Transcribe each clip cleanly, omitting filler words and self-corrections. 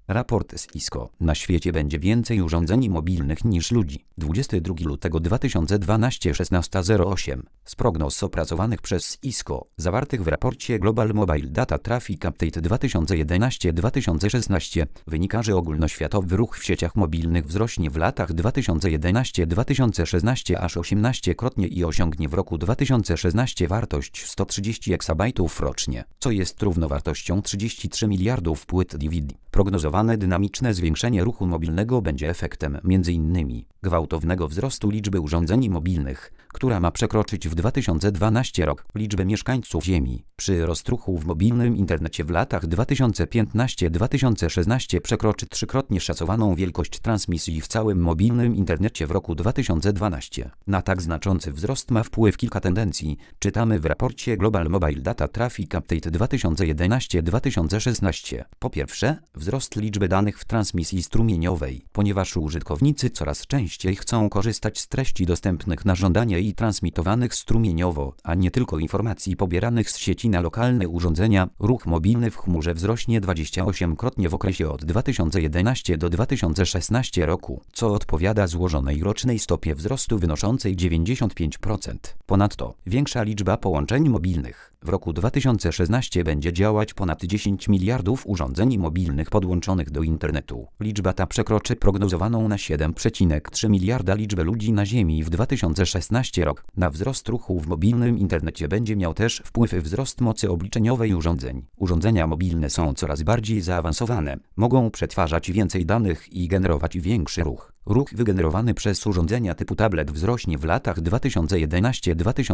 Raport z ISCO. Na świecie będzie więcej urządzeń mobilnych niż ludzi. 22 lutego 2012 16:08. Z prognoz opracowanych przez ISCO, zawartych w raporcie Global Mobile Data Traffic Update 2011-2016, wynika, że ogólnoświatowy ruch w sieciach mobilnych wzrośnie w latach 2011-2016 aż 18-krotnie i osiągnie w roku 2016 wartość 130 eksabajtów rocznie, co jest równowartością 33 miliardów płyt DVD. Prognozowane dynamiczne zwiększenie ruchu mobilnego będzie efektem m.in. gwałtownego wzrostu liczby urządzeń mobilnych, która ma przekroczyć w 2012 rok liczbę mieszkańców Ziemi. Przyrost ruchu w mobilnym internecie w latach 2015-2016 przekroczy trzykrotnie szacowaną wielkość transmisji w całym mobilnym internecie w roku 2012. Na tak znaczący wzrost ma wpływ kilka tendencji, czytamy w raporcie Global Mobile Data Traffic Update 2011-2016. Po pierwsze, wzrost liczby danych w transmisji strumieniowej, ponieważ użytkownicy coraz częściej chcą korzystać z treści dostępnych na żądanie i transmitowanych strumieniowo, a nie tylko informacji pobieranych z sieci na lokalne urządzenia. Ruch mobilny w chmurze wzrośnie 28-krotnie w okresie od 2011 do 2016 roku, co odpowiada złożonej rocznej stopie wzrostu wynoszącej 95%. Ponadto, większa liczba połączeń mobilnych. W roku 2016 będzie działać ponad 10 miliardów urządzeń mobilnych podłączonych do internetu. Liczba ta przekroczy prognozowaną na 7,3 miliarda liczbę ludzi na Ziemi w 2016 rok. Na wzrost ruchu w mobilnym internecie będzie miał też wpływ wzrost mocy obliczeniowej urządzeń. Urządzenia mobilne są coraz bardziej zaawansowane, mogą przetwarzać więcej danych i generować większy ruch. Ruch wygenerowany przez urządzenia typu tablet wzrośnie w latach 2011-2016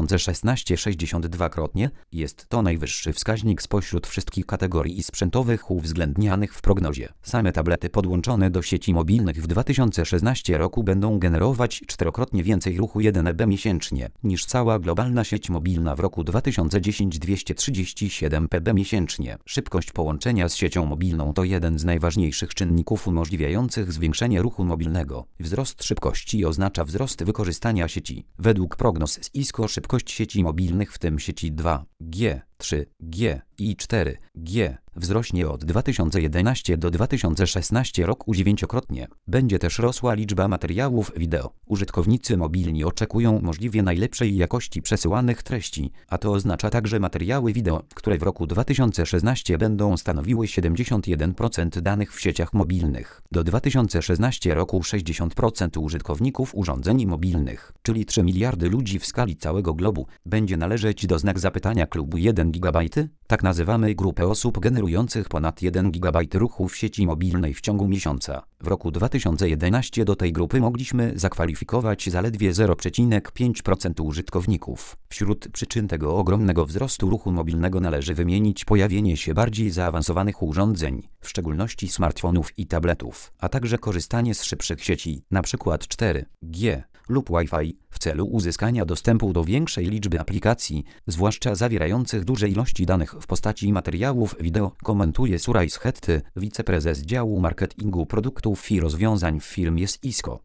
62-krotnie. Jest to najwyższy wskaźnik spośród wszystkich kategorii sprzętowych uwzględnianych w prognozie. Same tablety podłączone do sieci mobilnych w 2016 roku będą generować czterokrotnie więcej ruchu 1 MB miesięcznie niż cała globalna sieć mobilna w roku 2010 237 PB miesięcznie. Szybkość połączenia z siecią mobilną to jeden z najważniejszych czynników umożliwiających zwiększenie ruchu mobilnego. Wzrost szybkości oznacza wzrost wykorzystania sieci. Według prognoz z ISCO szybkość sieci mobilnych, w tym sieci 2G, 3G i 4G, wzrośnie od 2011 do 2016 roku 9-krotnie. Będzie też rosła liczba materiałów wideo. Użytkownicy mobilni oczekują możliwie najlepszej jakości przesyłanych treści, a to oznacza także materiały wideo, które w roku 2016 będą stanowiły 71% danych w sieciach mobilnych. Do 2016 roku 60% użytkowników urządzeń mobilnych, czyli 3 miliardy ludzi w skali całego globu, będzie należeć do znak zapytania klubu 1 GB. Tak nazywamy grupę osób generujących ponad 1 GB ruchu w sieci mobilnej w ciągu miesiąca. W roku 2011 do tej grupy mogliśmy zakwalifikować zaledwie 0,5% użytkowników. Wśród przyczyn tego ogromnego wzrostu ruchu mobilnego należy wymienić pojawienie się bardziej zaawansowanych urządzeń, w szczególności smartfonów i tabletów, a także korzystanie z szybszych sieci, np. 4G lub Wi-Fi, w celu uzyskania dostępu do większej liczby aplikacji, zwłaszcza zawierających duże ilości danych w postaci materiałów wideo, komentuje Suraj Shetty, wiceprezes działu marketingu produktów i rozwiązań w firmie ISCO.